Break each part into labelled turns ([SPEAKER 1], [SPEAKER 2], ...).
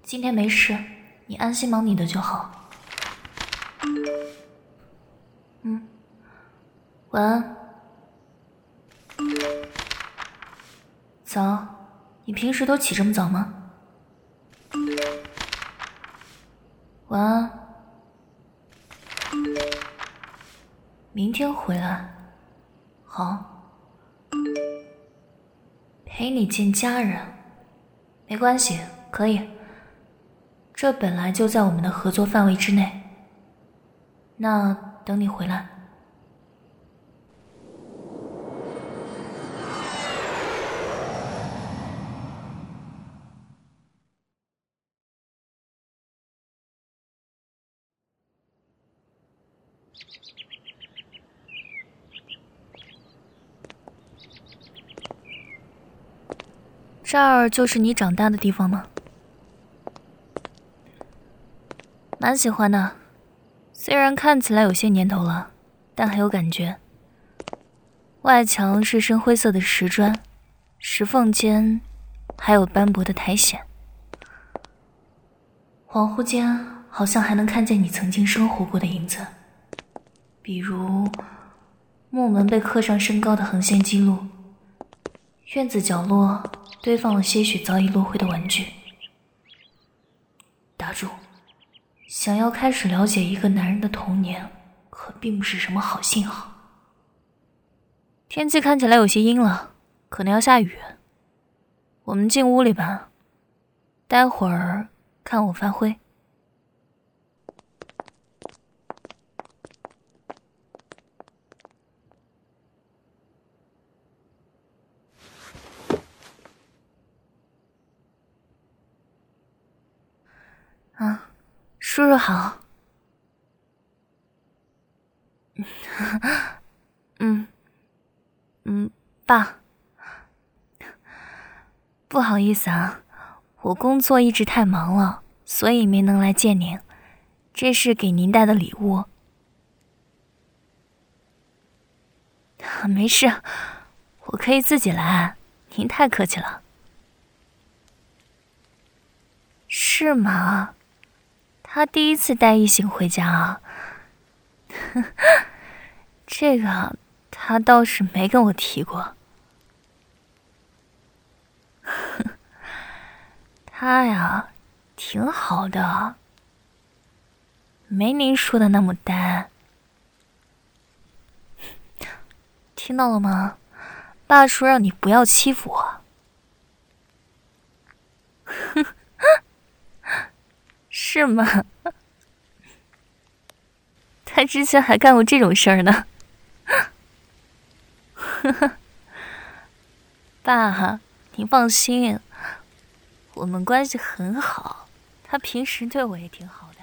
[SPEAKER 1] 今天没事，你安心忙你的就好。晚安。早，你平时都起这么早吗？晚安。明天回来。好。陪你见家人。没关系，可以。这本来就在我们的合作范围之内。那等你回来。这儿就是你长大的地方吗？蛮喜欢的，虽然看起来有些年头了，但很有感觉。外墙是深灰色的石砖，石缝间还有斑驳的苔藓。恍惚间好像还能看见你曾经生活过的影子，比如木门被刻上身高的横线记录，院子角落堆放了些许早已落灰的玩具。打住，想要开始了解一个男人的童年，可并不是什么好信号。天气看起来有些阴了，可能要下雨。我们进屋里吧，待会儿看我发挥。叔叔好。爸，不好意思啊，我工作一直太忙了，所以没能来见您。这是给您带的礼物。没事，我可以自己来，您太客气了。是吗？他第一次带异性回家啊？这个他倒是没跟我提过。他呀，挺好的，没您说的那么单。听到了吗？爸说让你不要欺负我。是吗？他之前还干过这种事儿呢。爸，您放心，我们关系很好，他平时对我也挺好的。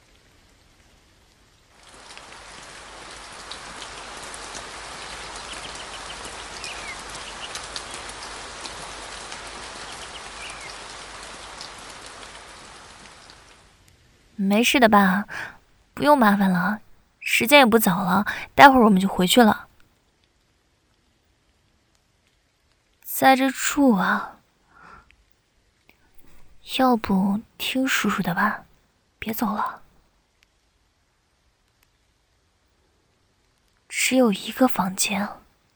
[SPEAKER 1] 没事的爸，不用麻烦了，时间也不早了，待会儿我们就回去了。在这住啊，要不听叔叔的吧，别走了。只有一个房间，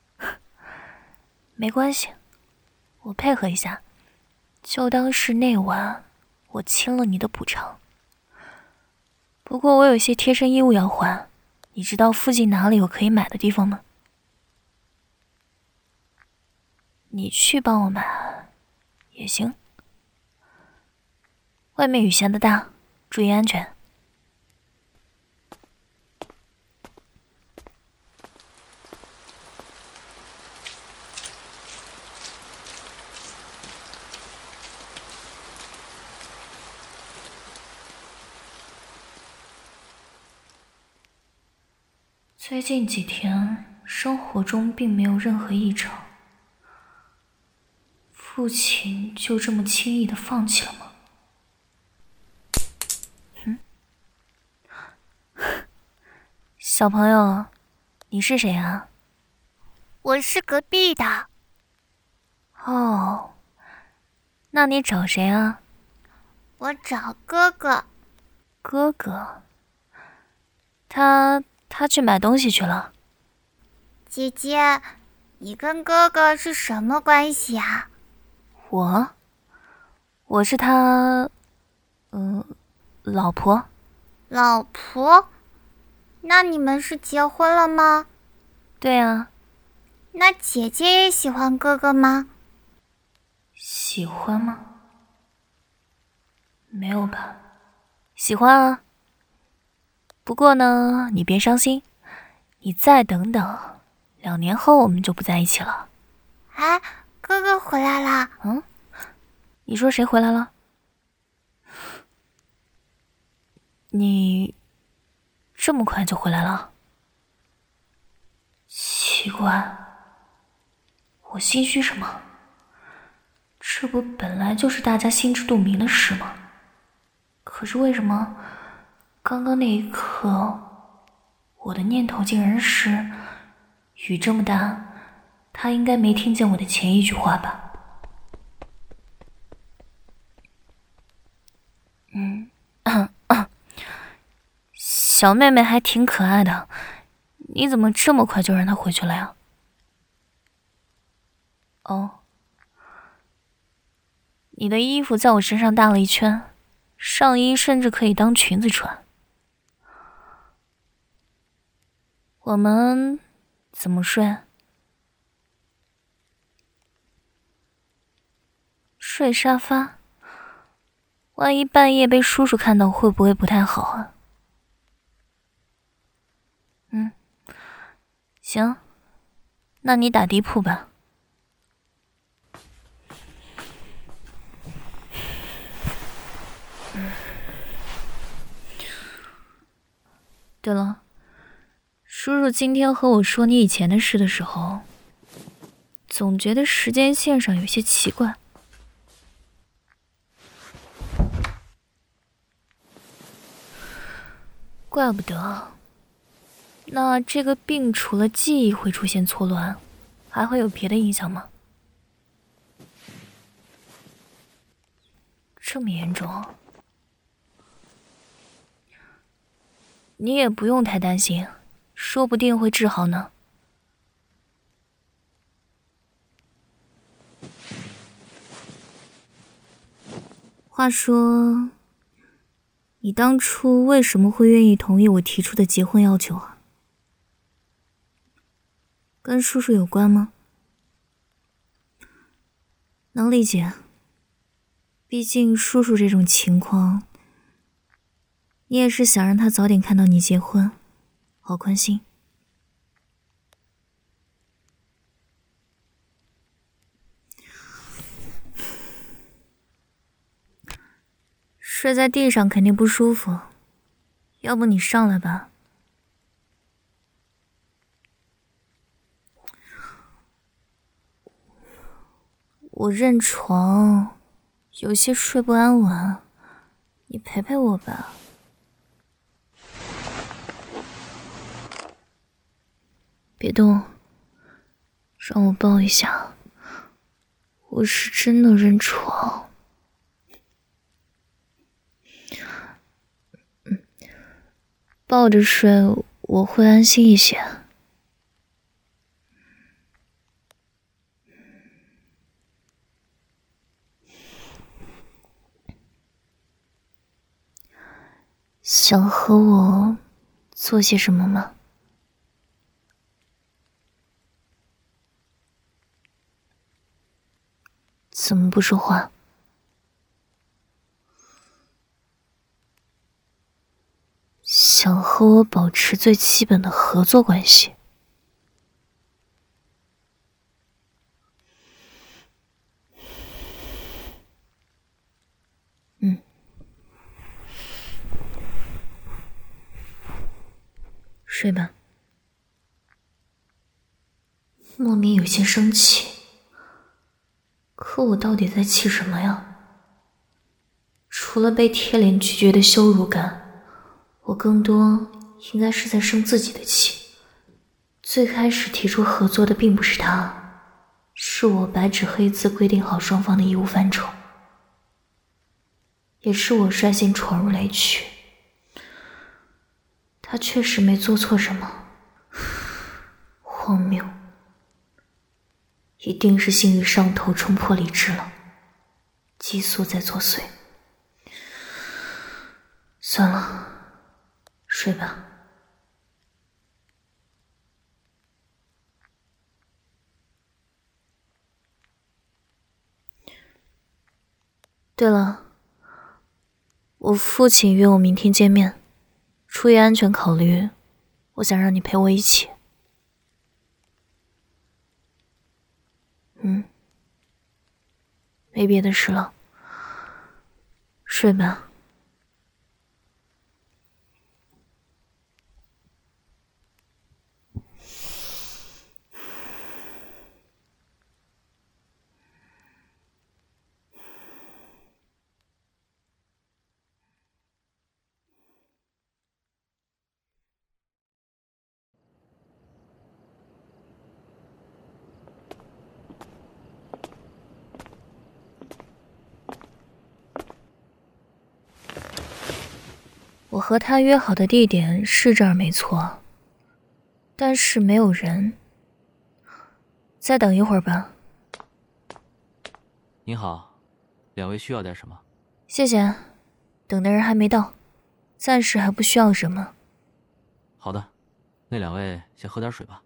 [SPEAKER 1] 没关系，我配合一下，就当是那晚我亲了你的补偿。不过我有些贴身衣物要换，你知道附近哪里有可以买的地方吗？你去帮我买也行。外面雨下的大，注意安全。最近几天，生活中并没有任何异常。父亲就这么轻易的放弃了吗？小朋友，你是谁啊？
[SPEAKER 2] 我是隔壁的。
[SPEAKER 1] 哦，那你找谁啊？
[SPEAKER 2] 我找哥哥。
[SPEAKER 1] 哥哥？他去买东西去了。
[SPEAKER 2] 姐姐，你跟哥哥是什么关系啊？
[SPEAKER 1] 我是他，老婆。
[SPEAKER 2] 老婆？那你们是结婚了吗？
[SPEAKER 1] 对啊。
[SPEAKER 2] 那姐姐也喜欢哥哥吗？
[SPEAKER 1] 喜欢吗？没有吧。喜欢啊。不过呢，你别伤心，你再等等，2年后我们就不在一起了。
[SPEAKER 2] 哎，哥哥回来啦。
[SPEAKER 1] 你说谁回来了？你这么快就回来了？奇怪，我心虚什么？这不本来就是大家心知肚明的事吗？可是为什么刚刚那一刻，我的念头竟然是雨这么大，他应该没听见我的前一句话吧？小妹妹还挺可爱的，你怎么这么快就让她回去了呀？哦，你的衣服在我身上搭了一圈，上衣甚至可以当裙子穿。我们怎么睡？睡沙发？万一半夜被叔叔看到，会不会不太好啊？行，那你打地铺吧。对了，叔叔今天和我说你以前的事的时候，总觉得时间线上有些奇怪。怪不得。那这个病除了记忆会出现错乱，还会有别的影响吗？这么严重？你也不用太担心，说不定会治好呢。话说，你当初为什么会愿意同意我提出的结婚要求啊？跟叔叔有关吗？能理解，毕竟叔叔这种情况，你也是想让他早点看到你结婚，好宽心。睡在地上肯定不舒服，要不你上来吧。我认床，有些睡不安稳，你陪陪我吧。别动，让我抱一下，我是真的认床。抱着睡我会安心一些。想和我做些什么吗？怎么不说话？想和我保持最基本的合作关系。睡吧。莫名有些生气，可我到底在气什么呀？除了被贴脸拒绝的羞辱感，我更多应该是在生自己的气。最开始提出合作的并不是他，是我白纸黑字规定好双方的义务范畴。 也是我率性闯入雷区。他确实没做错什么，荒谬，一定是性欲上头冲破理智了，激素在作祟。算了，睡吧。对了，我父亲约我明天见面，出于安全考虑，我想让你陪我一起。没别的事了，睡吧。我和他约好的地点是这儿没错，但是没有人。再等一会儿吧。
[SPEAKER 3] 您好，两位需要点什么？
[SPEAKER 1] 谢谢，等的人还没到，暂时还不需要什么。
[SPEAKER 3] 好的，那两位先喝点水吧。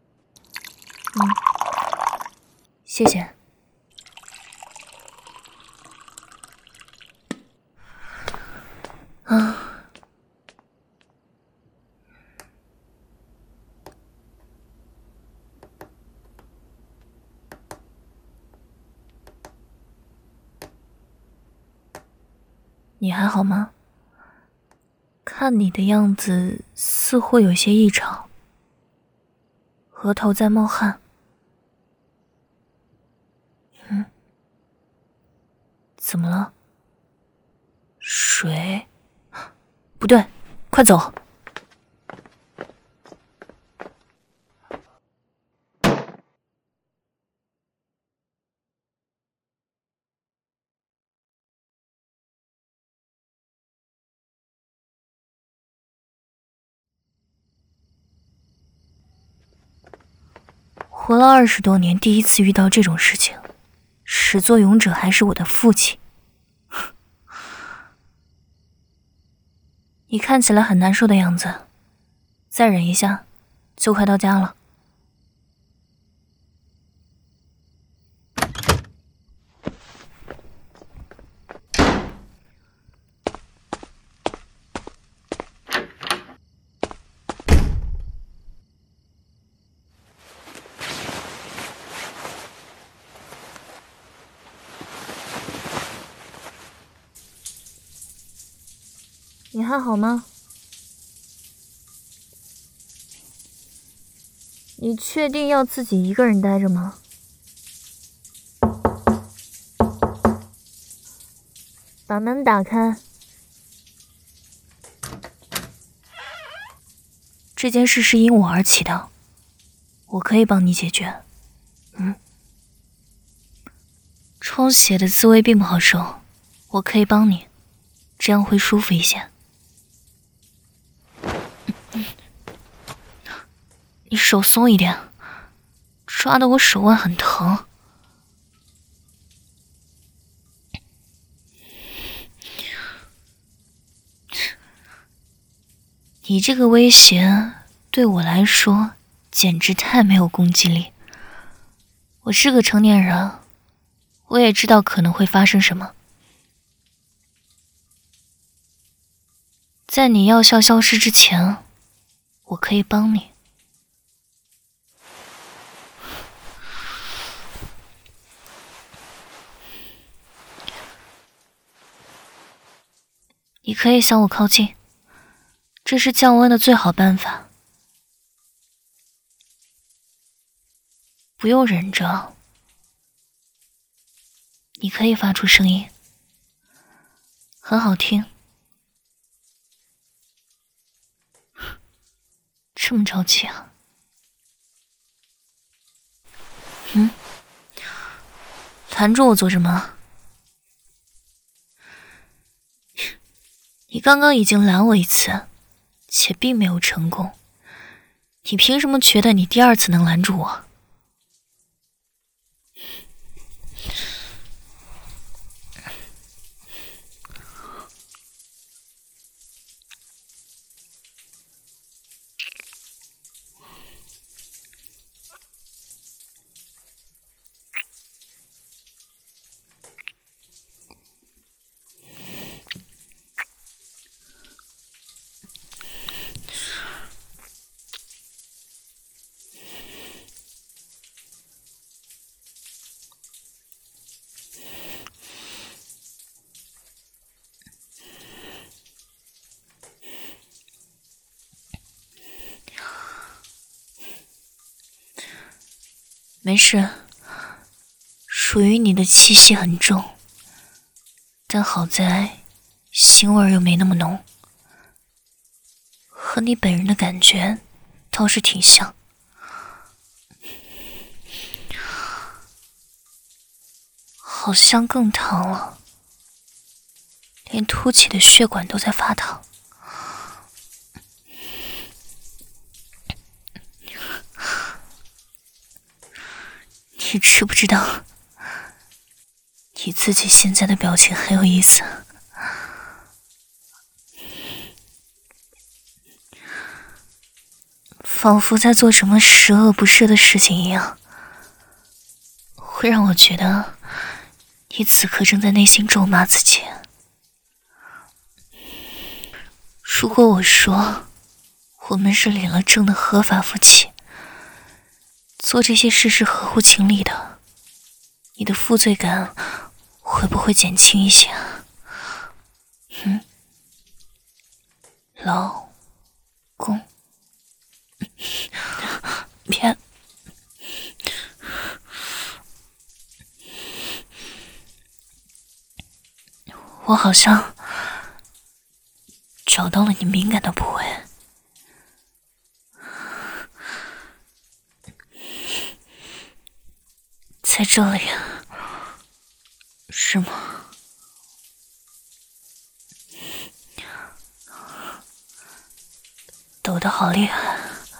[SPEAKER 1] 谢谢。你还好吗？看你的样子似乎有些异常，额头在冒汗。怎么了？水？不对，快走！活了20多年，第一次遇到这种事情，始作俑者还是我的父亲。你看起来很难受的样子，再忍一下，就快到家了。你还好吗？你确定要自己一个人待着吗？把门打开。这件事是因我而起的，我可以帮你解决。充血的滋味并不好受，我可以帮你，这样会舒服一些。你手松一点，抓得我手腕很疼。你这个威胁对我来说简直太没有攻击力。我是个成年人，我也知道可能会发生什么。在你药效消失之前，我可以帮你。你可以向我靠近，这是降温的最好办法。不用忍着，你可以发出声音，很好听。这么着急啊？缠住我做什么？ 你刚刚已经拦我一次，且并没有成功，你凭什么觉得你第二次能拦住我？没事，属于你的气息很重，但好在腥味又没那么浓，和你本人的感觉倒是挺像。好像更烫了，连凸起的血管都在发烫。你知不知道，你自己现在的表情很有意思，仿佛在做什么十恶不赦的事情一样，会让我觉得你此刻正在内心咒骂自己。如果我说我们是领了证的合法夫妻，做这些事是合乎情理的，你的负罪感会不会减轻一些啊？老公，别，我好像找到了你敏感的部位。在这里，是吗？抖得好厉害。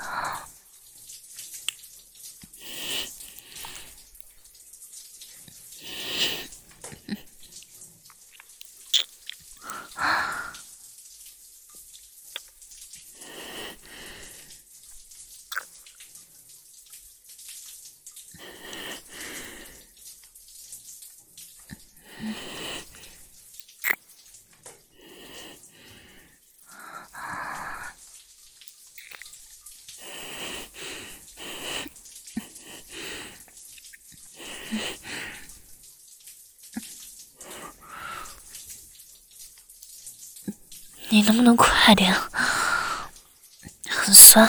[SPEAKER 1] 你能不能快点？很酸。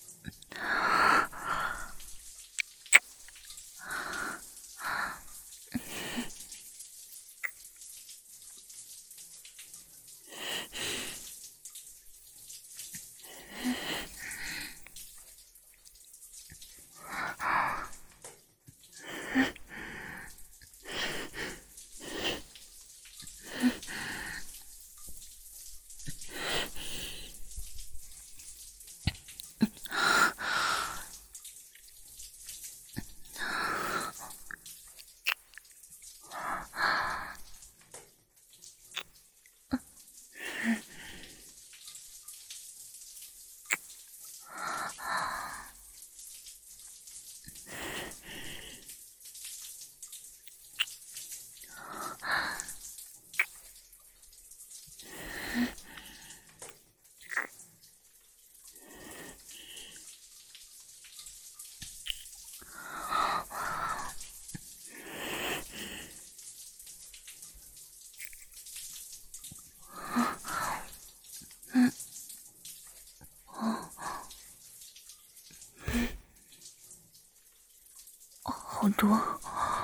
[SPEAKER 1] 好多。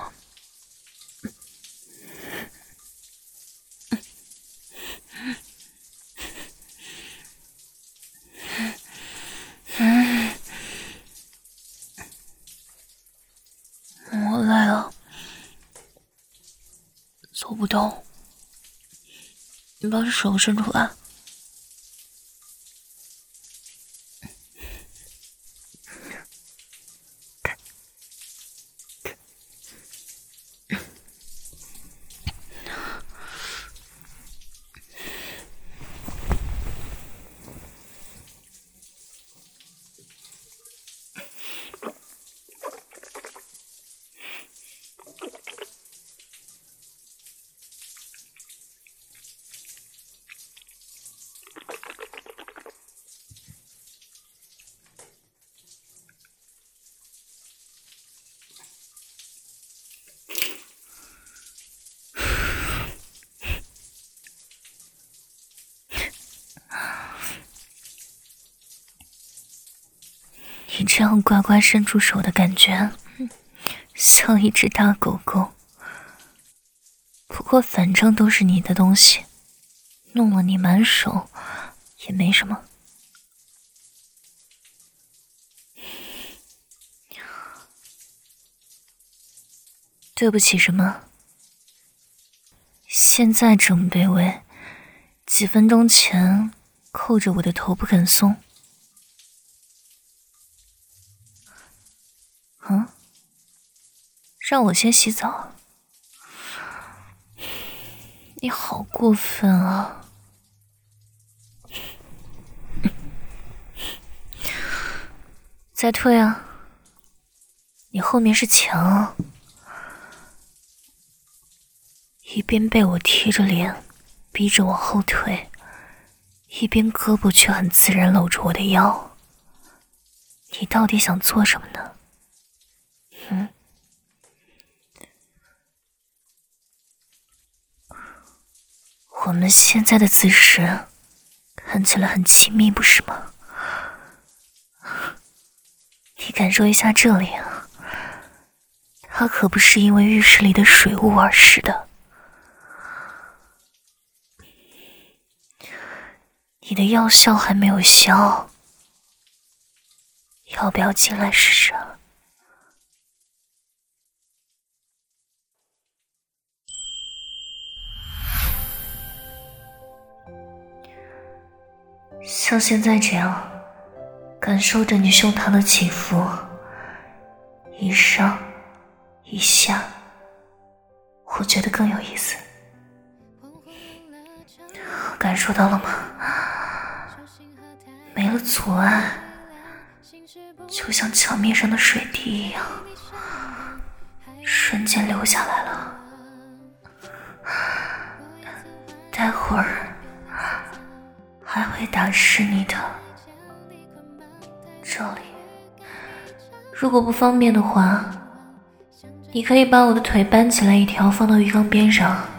[SPEAKER 1] 我累了，走不动。你把手伸出来。 你这样乖乖伸出手的感觉，像一只大狗狗。不过反正都是你的东西，弄了你满手也没什么。对不起什么？现在这么卑微，几分钟前扣着我的头不肯松。让我先洗澡？你好过分啊！再退啊！你后面是墙。一边被我贴着脸逼着往后退，一边胳膊却很自然搂着我的腰。你到底想做什么呢？我们现在的姿势看起来很亲密，不是吗？你感受一下这里啊，它可不是因为浴室里的水雾而湿的。你的药效还没有消，要不要进来试试啊？像现在这样，感受着你胸膛的起伏，一上一下，我觉得更有意思。感受到了吗？没了阻碍，就像墙面上的水滴一样，瞬间流下来了。待会儿还会打湿你的这里，如果不方便的话，你可以把我的腿搬起来一条放到浴缸边上，